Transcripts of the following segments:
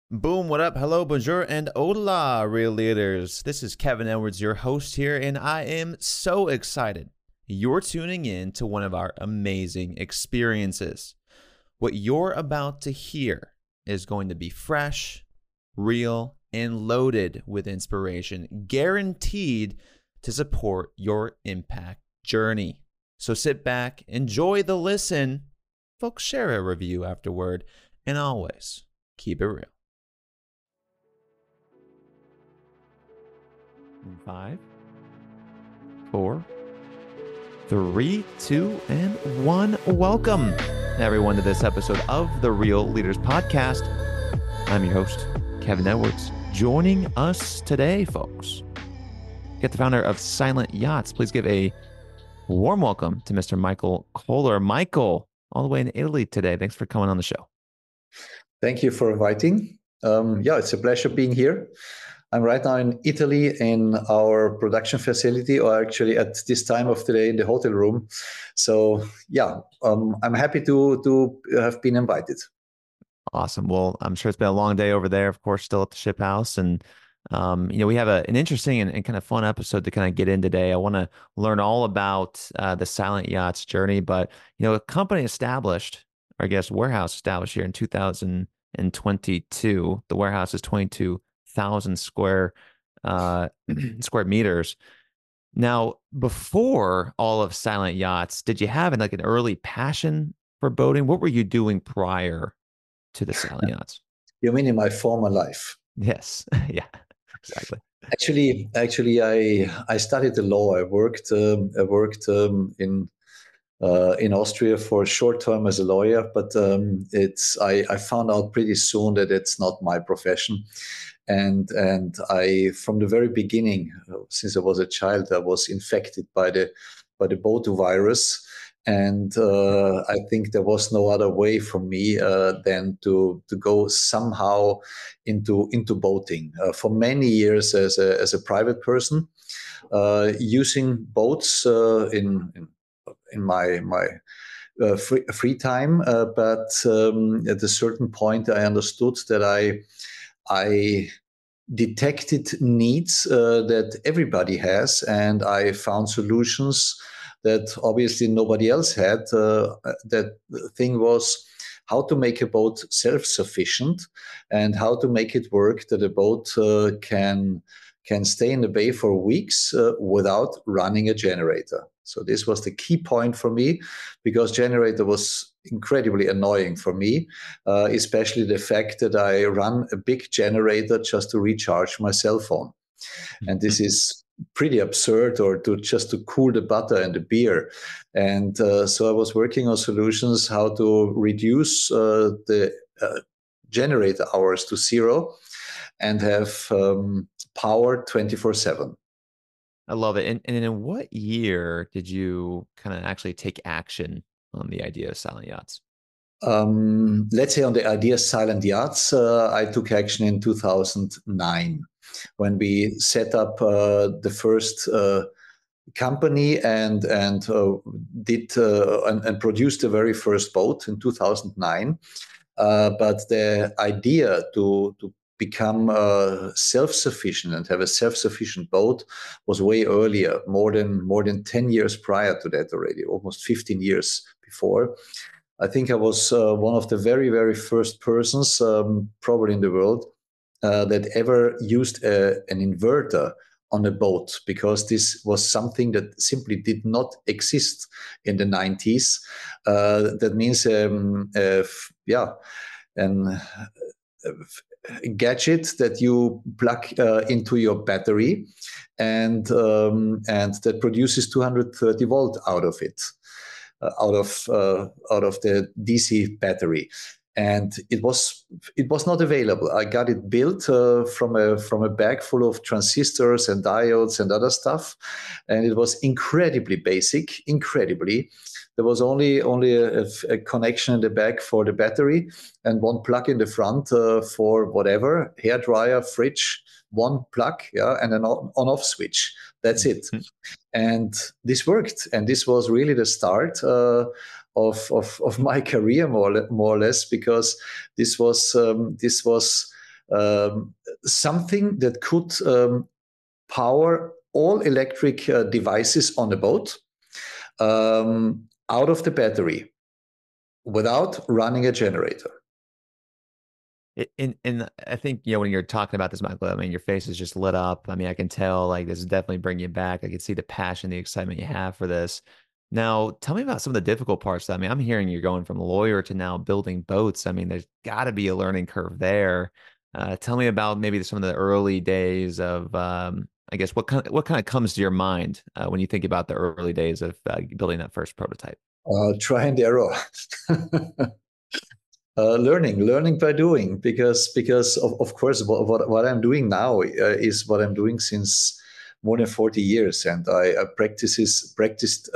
Boom, what up? Hello, bonjour, and hola, real leaders. This is Kevin Edwards, your host here, and I am so excited you're tuning in to one of our amazing experiences. What you're about to hear is going to be fresh, real, and loaded with inspiration, guaranteed to support your impact journey. So sit back, enjoy the listen, folks, share a review afterward, and always keep it real. 5, 4, 3, 2, and 1. Welcome, everyone, to this episode of the Real Leaders Podcast. I'm your host, Kevin Edwards. Joining us today, folks, get the founder of Silent Yachts. Please give a warm welcome to Mr. Michael Kohler. Michael, all the way in Italy today. Thanks for coming on the show. Thank you for inviting. It's a pleasure being here. I'm right now in Italy in our production facility, or actually at this time of the day in the hotel room. So I'm happy to have been invited. Awesome. Well, I'm sure it's been a long day over there, of course, still at the ship house. And, we have an interesting and kind of fun episode to kind of get in today. I want to learn all about the Silent Yachts journey, but, a company established, or I guess warehouse established here in 2022. The warehouse is 22,000 square meters. Now, before all of Silent Yachts, did you have an early passion for boating? What were you doing prior to the Silent Yachts? You mean in my former life? Yes. Yeah, exactly. Actually, I studied the law. I worked in Austria for a short term as a lawyer, but I found out pretty soon that it's not my profession. And I, from the very beginning, since I was a child, I was infected by the boat virus, and I think there was no other way for me than to go somehow into boating. For many years, as a private person, using boats in my free time, but at a certain point, I understood that I detected needs that everybody has, and I found solutions that obviously nobody else had. That thing was how to make a boat self-sufficient and how to make it work that a boat can stay in the bay for weeks without running a generator. So this was the key point for me, because generator was incredibly annoying for me, especially the fact that I run a big generator just to recharge my cell phone. And this is pretty absurd, or just to cool the butter and the beer. And so I was working on solutions how to reduce the generator hours to zero and have power 24/7. I love it. And in what year did you kind of actually take action on the idea of Silent Yachts? Let's say on the idea of Silent Yachts, I took action in 2009 when we set up the first company and produced the very first boat in 2009. But the idea to become self-sufficient and have a self-sufficient boat was way earlier, more than 10 years prior to that already, almost 15 years before. I think I was one of the very, very first persons, probably in the world, that ever used an inverter on a boat, because this was something that simply did not exist in the 90s. That means, a gadget that you plug into your battery, and that produces 230 volt out of it, out of the DC battery. And it was not available. I got it built from a bag full of transistors and diodes and other stuff, and it was incredibly basic. Incredibly, there was only a connection in the back for the battery and one plug in the front for whatever, hair dryer, fridge, one plug, and an on-off switch. That's it. And this worked, and this was really the start of my career, more or less, because this was something that could power all electric devices on a boat out of the battery without running a generator. And I think, when you're talking about this, Michael, I mean, your face is just lit up. I mean, I can tell like this is definitely bringing you back. I can see the passion, the excitement you have for this. Now, tell me about some of the difficult parts. I mean, I'm hearing you're going from lawyer to now building boats. I mean, there's got to be a learning curve there. Tell me about maybe some of the early days of, I guess, what kind of comes to your mind when you think about the early days of building that first prototype? Try and error. Learning by doing, because of course what I'm doing now is what I'm doing since more than 40 years, and I practiced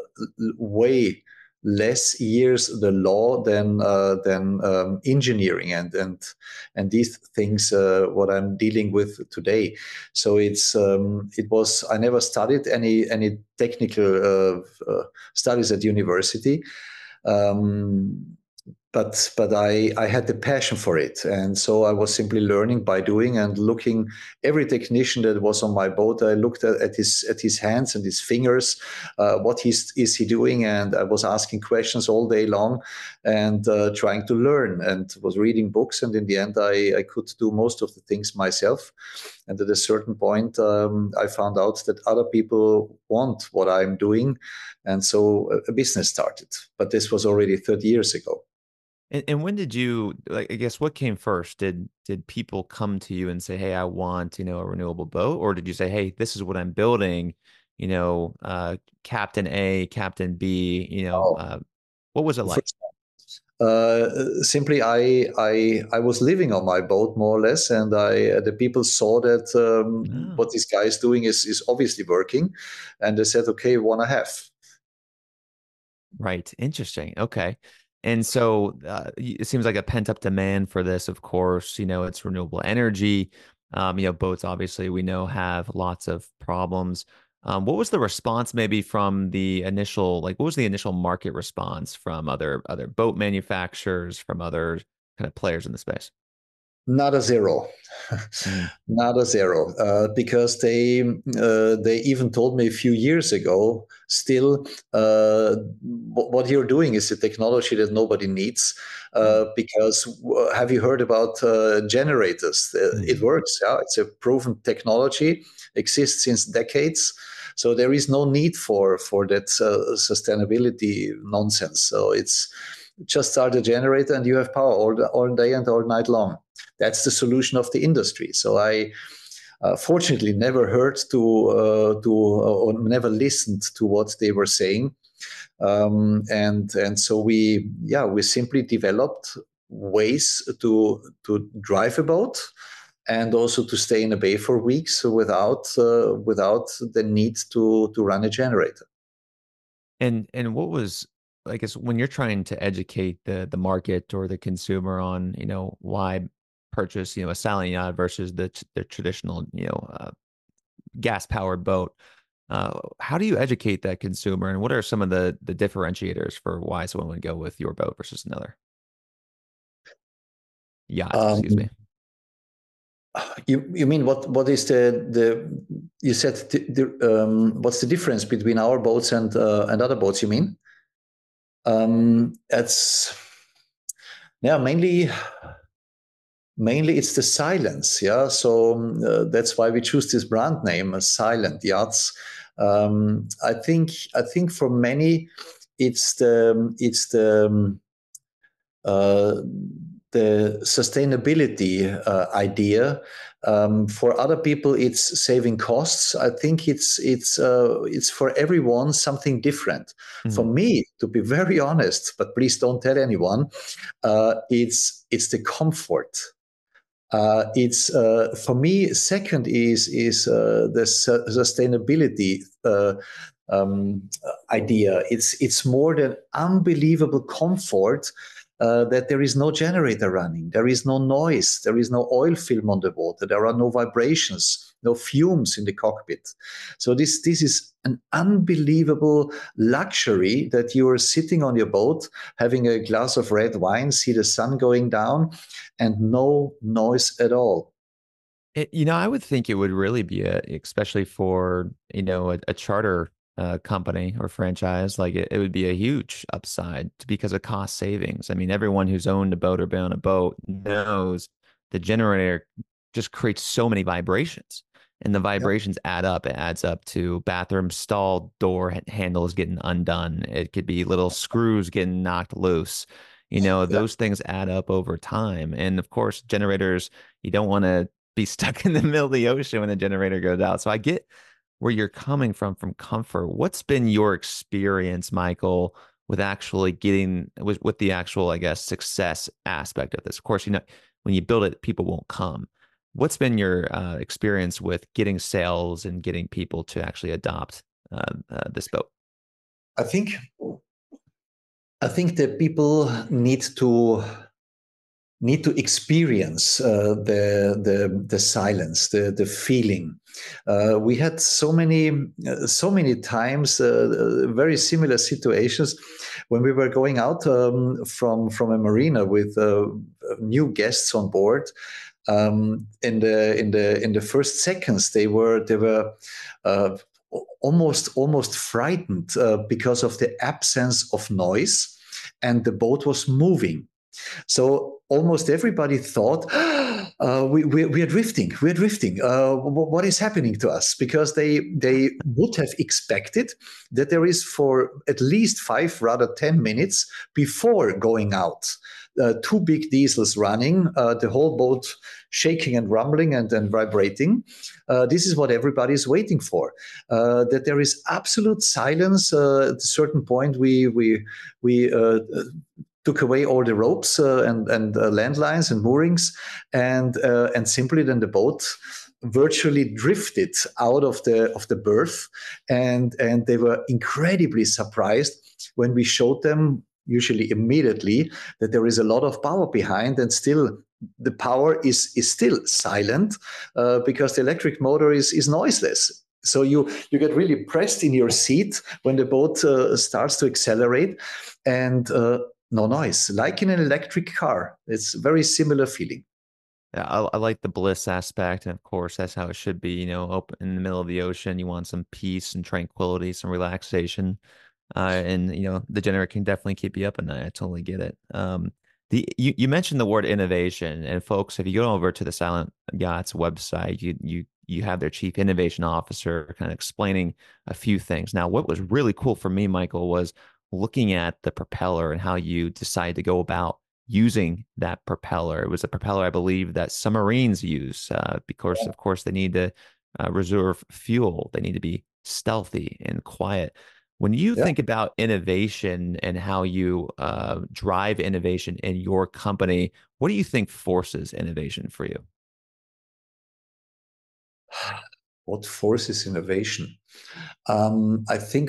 way less years the law than engineering and these things what I'm dealing with today. So it was, I never studied any technical studies at university. Um, but I had the passion for it, and so I was simply learning by doing and looking. Every technician that was on my boat, I looked at his hands and his fingers. What is he doing? And I was asking questions all day long, and trying to learn, and was reading books. And in the end, I could do most of the things myself. And at a certain point, I found out that other people want what I'm doing, and so a business started. But this was already 30 years ago. And when did you like, I guess what came first? Did people come to you and say, "Hey, I want, a renewable boat," or did you say, "Hey, this is what I'm building," Captain A, Captain B, Oh, what was it like? first, simply, I was living on my boat more or less, and the people saw that what Oh, this guy is doing is obviously working, and they said, "Okay, wanna have." right. Interesting. Okay. And so it seems like a pent-up demand for this, of course, it's renewable energy. Boats obviously we know have lots of problems. What was the response maybe from the initial, like what was the initial market response from other boat manufacturers, from other kind of players in the space? Not a zero, Mm, not a zero, because they even told me a few years ago. Still, what you're doing is a technology that nobody needs. mm, Because have you heard about generators? It mm. works. Yeah, it's a proven technology, exists since decades. So there is no need for that sustainability nonsense. So it's just start a generator and you have power all day and all night long. That's the solution of the industry. So I fortunately never heard to or never listened to what they were saying, and so we simply developed ways to drive a boat and also to stay in a bay for weeks without the need to run a generator. And what was, I guess, when you're trying to educate the market or the consumer on, why purchase, a sailing yacht versus the traditional, gas powered boat. How do you educate that consumer, and what are some of the differentiators for why someone would go with your boat versus another yacht? Excuse Um, me. you mean what is the you said what's the difference between our boats and other boats? You mean? That's yeah, mainly it's the silence. Yeah, so that's why we choose this brand name, Silent Yachts. I think for many, it's uh, the sustainability idea. For other people, it's saving costs. I think it's for everyone something different. For Mhm. me, to be very honest, but please don't tell anyone, it's the comfort. It's for me. Second is the sustainability idea. It's more than unbelievable comfort that there is no generator running, there is no noise, there is no oil film on the water, there are no vibrations, no fumes in the cockpit. So this is an unbelievable luxury that you are sitting on your boat, having a glass of red wine, see the sun going down, and no noise at all. I would think it would really be especially for, a charter company or franchise, like it would be a huge upside because of cost savings. I mean, everyone who's owned a boat or been on a boat knows the generator just creates so many vibrations, and the Yep. vibrations add up. It adds up to bathroom stall door handles getting undone. It could be little screws getting knocked loose. Yeah. Those things add up over time. And of course, generators, you don't want to be stuck in the middle of the ocean when the generator goes out. So I get where you're coming from comfort. What's been your experience, Michael, with actually getting with the actual, I guess, success aspect of this? Of course, when you build it, people won't come. What's been your experience with getting sales and getting people to actually adopt this boat? I think I think that people need to experience the silence, the feeling. We had so many times very similar situations when we were going out from a marina with new guests on board. In the first seconds, they were uh, almost frightened because of the absence of noise, and the boat was moving. So almost everybody thought, we are drifting, we are drifting. What is happening to us? Because they would have expected that there is for at least 5, rather 10 minutes before going out, two big diesels running, the whole boat shaking and rumbling and vibrating. This is what everybody is waiting for. That there is absolute silence. At a certain point, we took away all the ropes and landlines and moorings, and simply then the boat virtually drifted out of the berth, and they were incredibly surprised when we showed them, usually immediately, that there is a lot of power behind, and still the power is still silent because the electric motor is noiseless. So you get really pressed in your seat when the boat starts to accelerate, and no noise, like in an electric car. It's a very similar feeling. Yeah, I like the bliss aspect, and of course, that's how it should be. Open in the middle of the ocean, you want some peace and tranquility, some relaxation, and the generator can definitely keep you up at night. I totally get it. You mentioned the word innovation, and folks, if you go over to the Silent Yachts website, you have their chief innovation officer kind of explaining a few things. Now, what was really cool for me, Michael, was looking at the propeller and how you decide to go about using that propeller. It was a propeller, I believe, that submarines use because, of course, they need to reserve fuel. They need to be stealthy and quiet. When you Yeah. think about innovation and how you drive innovation in your company, what do you think forces innovation for you? What forces innovation? I think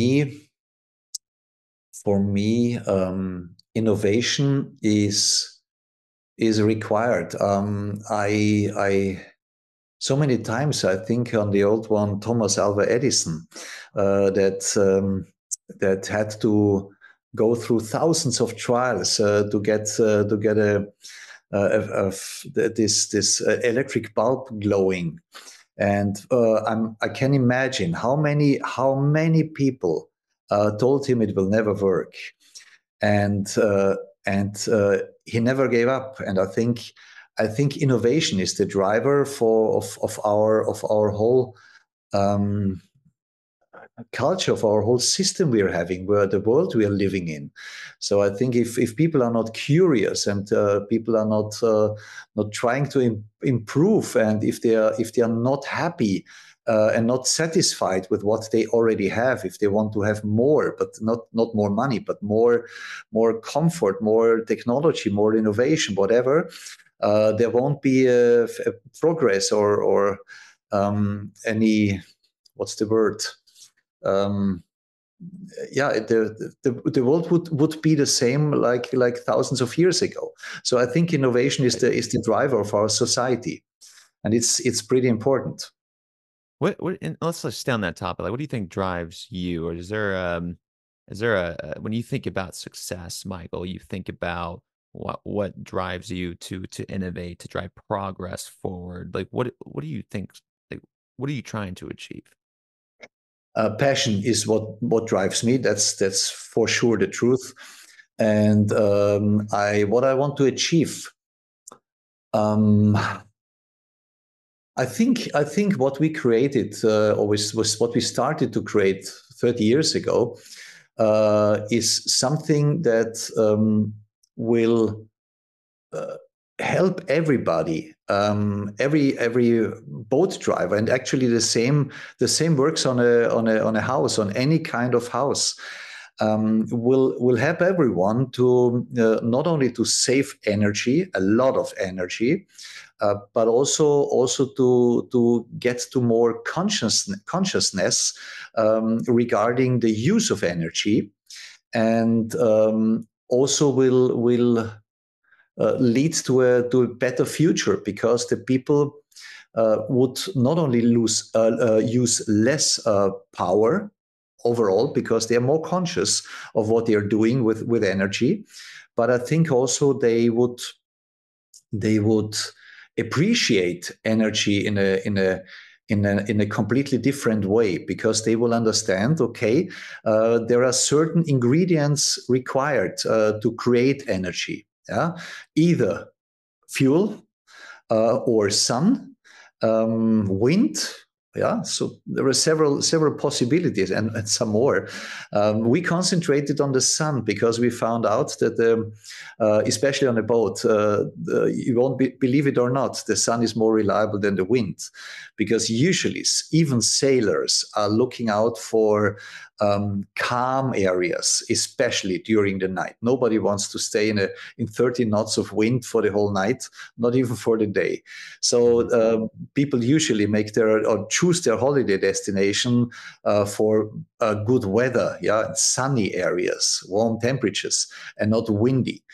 for me, innovation is required. I so many times I think on the old one, Thomas Alva Edison, that had to go through thousands of trials to get this electric bulb glowing, and I can imagine how many people told him it will never work, and he never gave up. And I think innovation is the driver of our whole um, culture, of our whole system we are having, where the world we are living in. So I think if people are not curious, and people are not trying to improve, and if they are not happy and not satisfied with what they already have, if they want to have more, but not more money, but more comfort, more technology, more innovation, whatever, there won't be a progress or any, what's the word? Um, yeah, the world would be the same like thousands of years ago. So I think innovation is the driver of our society, and it's pretty important. And let's just stay on that topic. Like, what do you think drives you, or is there when you think about success, Michael, you think about what drives you to innovate, to drive progress forward? Like, what do you think? Like, what are you trying to achieve? Passion is what drives me. That's for sure the truth. And I what I want to achieve. Um, I think what we created, or was what we started to create 30 years ago, is something that will uh, help everybody, every boat driver, and actually the same works on a house, on any kind of house. Will help everyone to not only to save energy, a lot of energy, but also to get to more consciousness regarding the use of energy, and also will lead to a better future, because the people would not only use less power overall, because they are more conscious of what they are doing with energy, but I think also they would appreciate energy in a completely different way, because they will understand, okay, there are certain ingredients required to create energy. Yeah, either fuel, or sun, wind. Yeah, so there are several possibilities, and some more. We concentrated on the sun because we found out that, especially on a boat, you won't believe it or not, the sun is more reliable than the wind, because usually even sailors are looking out for calm areas, especially during the night. Nobody wants to stay in 30 knots of wind for the whole night, not even for the day. So people usually make their or choose their holiday destination for good weather, yeah, sunny areas, warm temperatures, and not windy.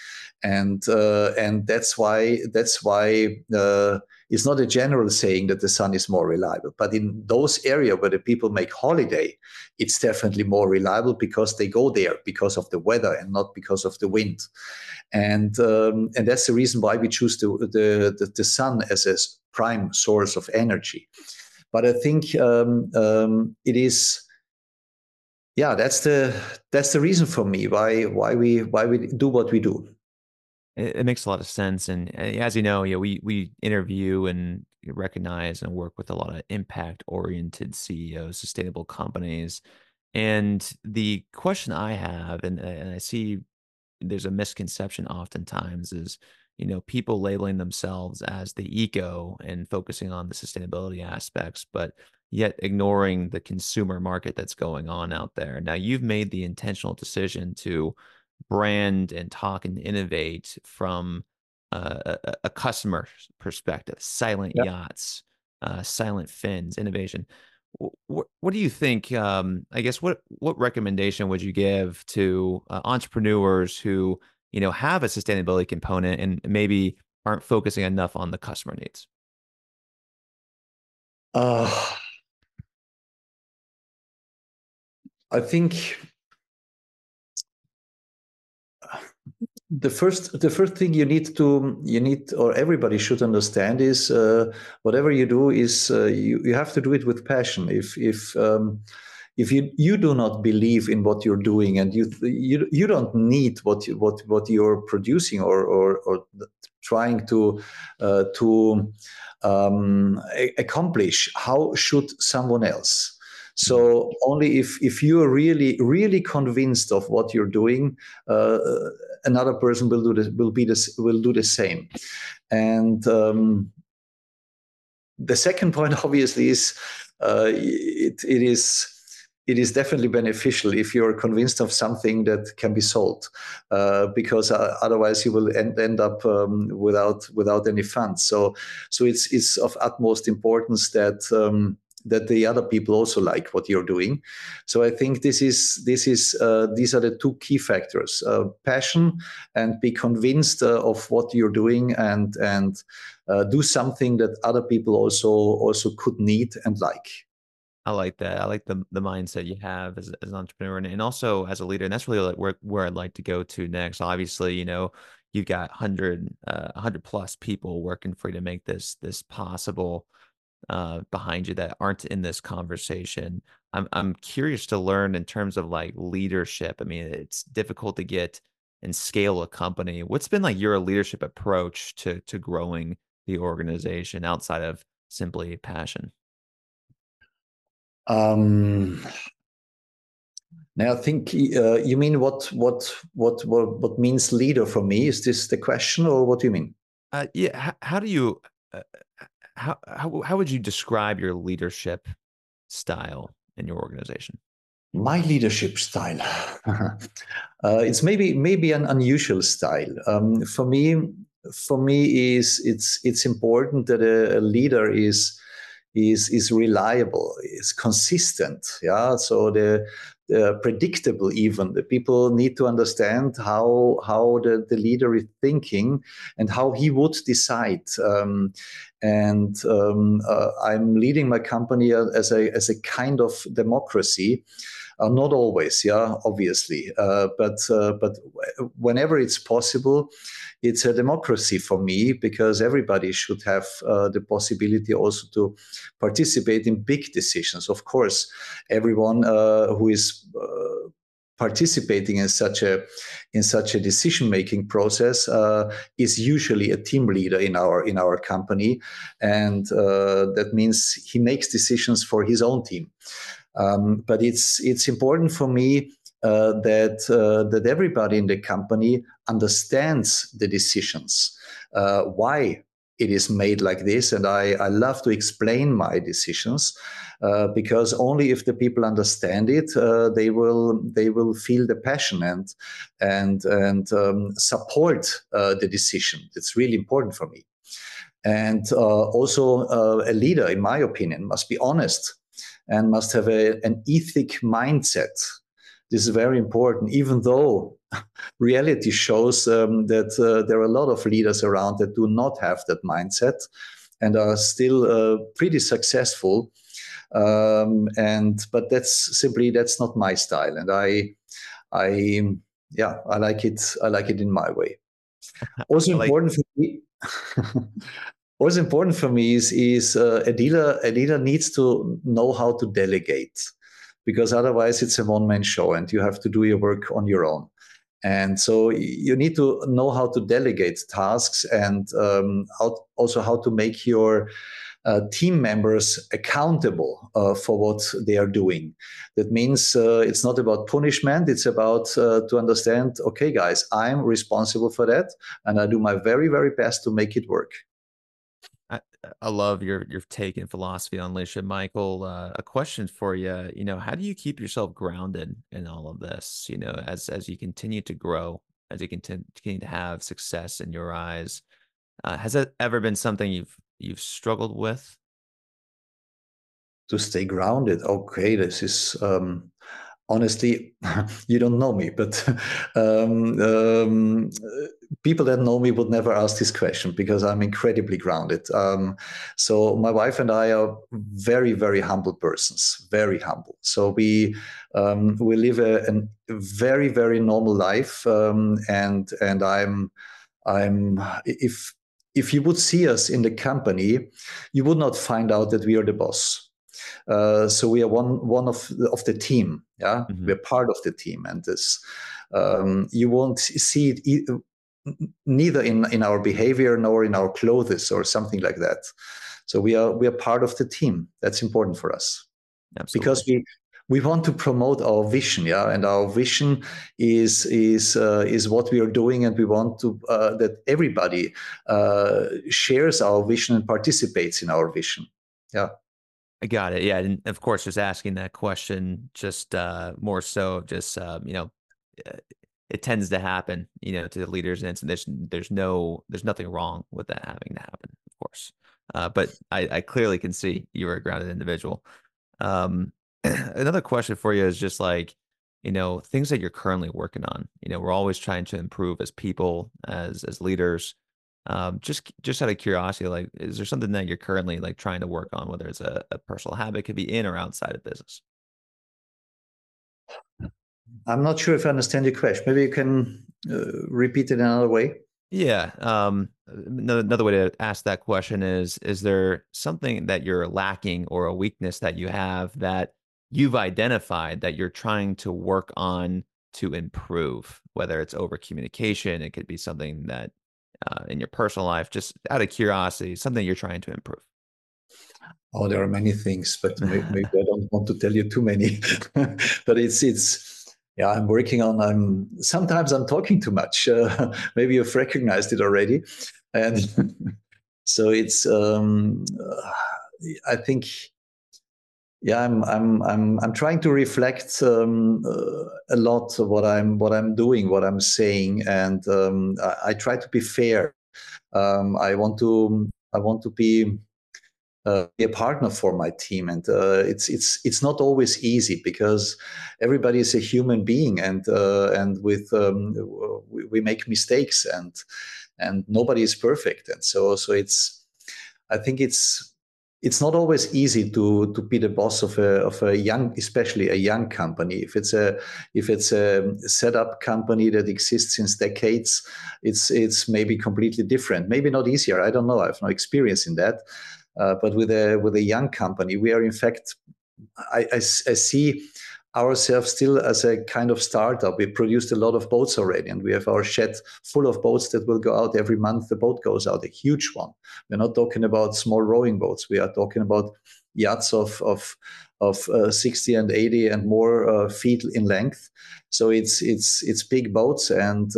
And that's why it's not a general saying that the sun is more reliable, but in those areas where the people make holiday, it's definitely more reliable, because they go there because of the weather and not because of the wind. And that's the reason why we choose the sun as a prime source of energy. But I think it is, yeah, that's the reason for me why we do what we do. It makes a lot of sense, and as you know, yeah, we interview and recognize and work with a lot of impact-oriented CEOs, sustainable companies, and the question I have, and I see there's a misconception oftentimes is, people labeling themselves as the eco and focusing on the sustainability aspects, but yet ignoring the consumer market that's going on out there. Now, you've made the intentional decision to brand and talk and innovate from a customer perspective, silent Yeah. yachts, silent fins, innovation. What do you think? I guess what recommendation would you give to entrepreneurs who have a sustainability component and maybe aren't focusing enough on the customer needs? Uh, I think the first thing you need or everybody should understand is, whatever you do is, you have to do it with passion. If you do not believe in what you're doing, and you don't need what you're producing, or trying to accomplish, how should someone else? Mhm. So only if you are really convinced of what you're doing, another person will do the same. And the second point, obviously, is, it is definitely beneficial if you're convinced of something that can be sold, because otherwise you will end up without any funds. So it's of utmost importance that the other people also like what you're doing. So I think these are the two key factors: passion, and be convinced of what you're doing, and do something that other people also could need and like. I like that. I like the mindset you have as an entrepreneur and also as a leader. And that's really like where I'd like to go to next. Obviously, you've got 100 plus people working for you to make this possible behind you that aren't in this conversation. I'm curious to learn in terms of like leadership. I mean, it's difficult to get and scale a company. What's been like your leadership approach to growing the organization outside of simply passion? Um, Now, I think you mean what means leader for me? Is this the question, or what do you mean? Yeah. How do you uh, how would you describe your leadership style in your organization? My leadership style. It's maybe an unusual style. For me, is it's important that a leader is reliable, is consistent. Yeah, so the predictable. Even the people need to understand how the leader is thinking and how he would decide. I'm leading my company as a kind of democracy. Not always, yeah, obviously, but whenever it's possible, it's a democracy for me because everybody should have the possibility also to participate in big decisions. Of course, everyone who is participating in such a decision making process is usually a team leader in our company, and that means he makes decisions for his own team. But it's important for me that everybody in the company understands the decisions, why it is made like this, and I love to explain my decisions because only if the people understand it, they will feel the passion and support the decision. It's really important for me. And also, a leader, in my opinion, must be honest and must have an ethic mindset. This is very important, even though reality shows that there are a lot of leaders around that do not have that mindset and are still pretty successful. But that's not my style, and I, yeah, I like it. I like it in my way. Also I like important for me. What's important for me is a leader needs to know how to delegate, because otherwise it's a one-man show and you have to do your work on your own. And so you need to know how to delegate tasks and also how to make your team members accountable for what they are doing. That means it's not about punishment. It's about to understand, okay, guys, I'm responsible for that, and I do my very, very best to make it work. I, I love your take and philosophy on leadership, Michael. A question for you. How do you keep yourself grounded in all of this? As you continue to grow, as you continue to have success in your eyes, has that ever been something you've struggled with? To stay grounded. Okay, this is honestly, you don't know me, but um, um, people that know me would never ask this question because I'm incredibly grounded. So my wife and I are very, very humble persons, very humble. So we live a very, very normal life, and I'm if you would see us in the company, you would not find out that we are the boss. So we are one of the team. Yeah, Hmm. we're part of the team, and this you won't see it neither in our behavior nor in our clothes or something like that. So we are part of the team. That's important for us because Absolutely. we want to promote our vision. Yeah, and our vision is what we are doing, and we want to that everybody shares our vision and participates in our vision. Yeah. I got it. Yeah, and of course, just asking that question, just more so, just uh, it tends to happen, to the leaders, and there's nothing wrong with that having to happen, of course. But I clearly can see you're a grounded individual. Another question for you is just like, things that you're currently working on. We're always trying to improve as people, as leaders. Just out of curiosity, like, is there something that you're currently like trying to work on, whether it's a personal habit, could be in or outside of business? I'm not sure if I understand your question. Maybe you can repeat it another way. Yeah. Another way to ask that question is there something that you're lacking or a weakness that you have that you've identified that you're trying to work on to improve? Whether it's over communication, it could be something that in your personal life, just out of curiosity, something you're trying to improve. Oh, there are many things, but maybe I don't want to tell you too many. But yeah, I'm working on. Sometimes I'm talking too much. Maybe you've recognized it already, and so I think, yeah, I'm trying to reflect a lot of what I'm doing, what I'm saying, and I try to be fair. I want to be a partner for my team, and it's not always easy because everybody is a human being, and with we make mistakes, and nobody is perfect, and so I think it's not always easy to be the boss of a young, especially a young company. If it's a setup company that exists since decades, it's maybe completely different. Maybe not easier. I don't know. I have no experience in that. But with a young company, we are in fact, I see ourselves still as a kind of startup. We produced a lot of boats already, and we have our shed full of boats that will go out every month. The boat goes out, a huge one. We're not talking about small rowing boats. We are talking about yachts of 60 and 80 and more feet in length. So it's big boats, and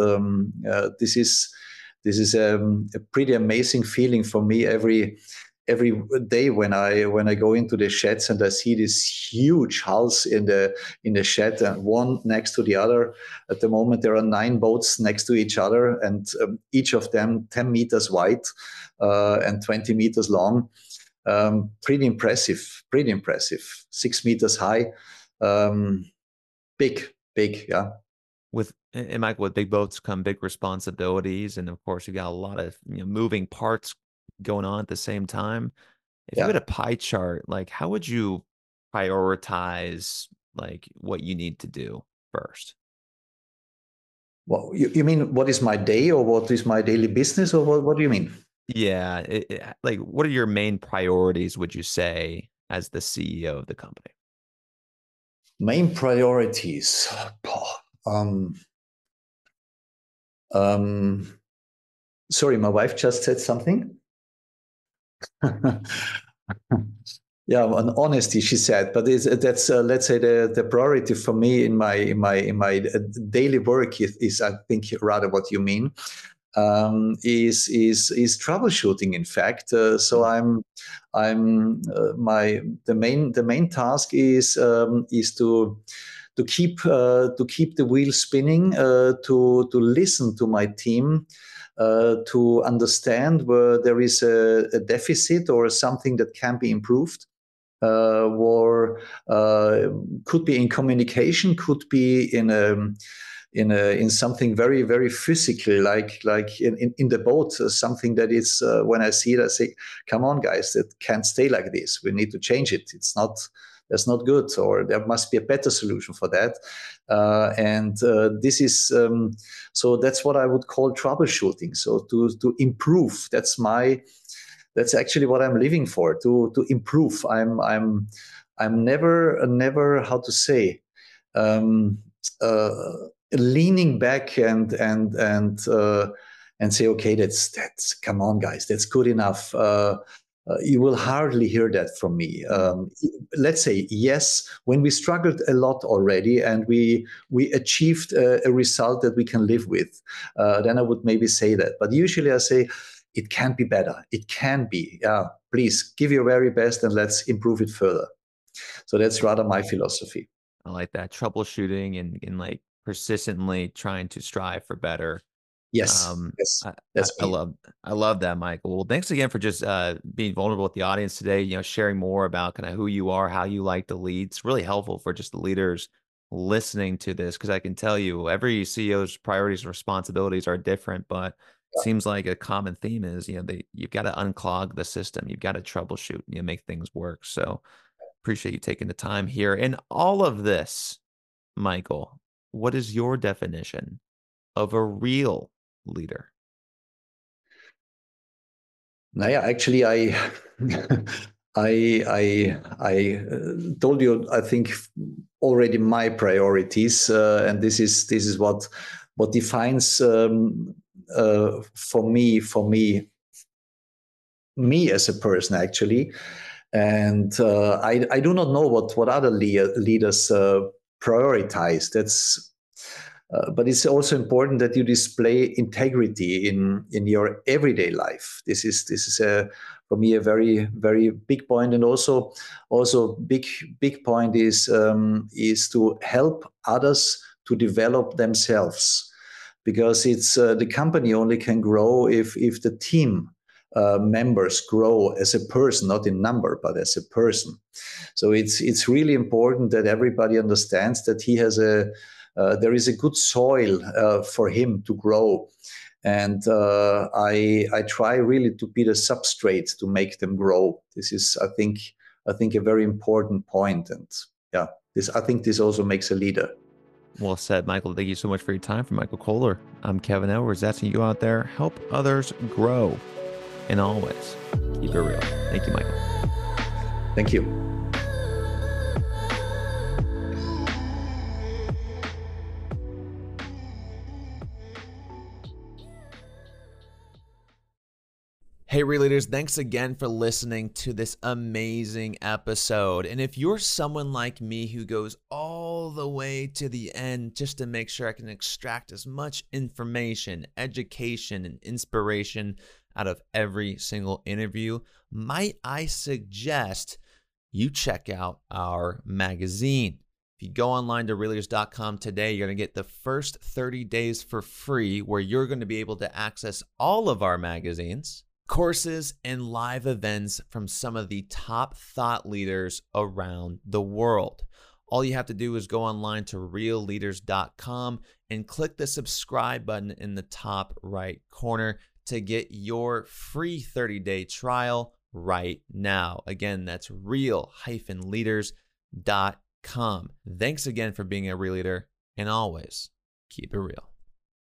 this is a pretty amazing feeling for me every day when I go into the sheds and I see these huge hulls in the shed, and one next to the other. At the moment, there are 9 boats next to each other, and each of them 10 meters wide and 20 meters long. Pretty impressive. Pretty impressive. 6 meters high. Um, big. Yeah. And Michael, with big boats come big responsibilities, and of course, you got a lot of moving parts going on at the same time. If you had Yeah. a pie chart, like how would you prioritize like what you need to do first? Well, you mean what is my day, or what is my daily business, or what do you mean? Yeah, like what are your main priorities, would you say, as the CEO of the company? Main priorities. Um, um, Sorry, my wife just said something. Yeah, on honesty, she said, but that's let's say the priority for me in my daily work is I think rather what you mean, is troubleshooting. In fact, so Mm. I'm my the main task is to keep the wheel spinning, to listen to my team, to understand where there is a deficit or something that can be improved, or could be in communication, could be in something very very physical, like in the boat, something that is, when I see it, I say, come on guys, that can't stay like this. We need to change it. That's not good, or there must be a better solution for that. And this is so that's what I would call troubleshooting. So to improve, that's actually what I'm living for, to improve. I'm never, how to say, um, uh, leaning back and say, okay, that's come on guys, that's good enough. You will hardly hear that from me. Mm. Let's say yes, when we struggled a lot already and we achieved a result that we can live with, then I would maybe say that. But usually I say, it can be better. It can be. Yeah, please give your very best and let's improve it further. So that's rather my philosophy. I like that troubleshooting and like persistently trying to strive for better. Yes, Um, yes, I, I that's I me. love I love that, Michael. Well, thanks again for just being vulnerable with the audience today. Sharing more about kind of who you are, how you like to lead. It's really helpful for just the leaders listening to this because I can tell you every CEO's priorities and responsibilities are different, but seems like a common theme is, you've got to unclog the system. You've got to troubleshoot, make things work. So appreciate you taking the time here. In all of this, Michael, what is your definition of a real leader? Naja, actually, I told you, I think, already my priorities, and this is what defines for me as a person, actually. And I do not know what other leaders prioritize. But it's also important that you display integrity in your everyday life. This is for me a very very big point, and also big point is to help others to develop themselves, because it's the company only can grow if the team members grow as a person, not in number, but as a person. So it's really important that everybody understands that he has there is a good soil for him to grow, and I try really to be the substrate to make them grow. This is, I think, a very important point, and yeah, I think this also makes a leader. Well said, Michael. Thank you so much for your time. For Michael Kohler, I'm Kevin Edwards. Asking you out there, help others grow, and always keep it real. Thank you, Michael. Thank you. Hey, Real Leaders, thanks again for listening to this amazing episode. And if you're someone like me who goes all the way to the end just to make sure I can extract as much information, education, and inspiration out of every single interview, might I suggest you check out our magazine. If you go online to realleaders.com today, you're going to get the first 30 days for free, where you're going to be able to access all of our magazines, courses, and live events from some of the top thought leaders around the world. All you have to do is go online to realleaders.com and click the subscribe button in the top right corner to get your free 30-day trial right now. Again, that's real-leaders.com. Thanks again for being a Real Leader, and always keep it real.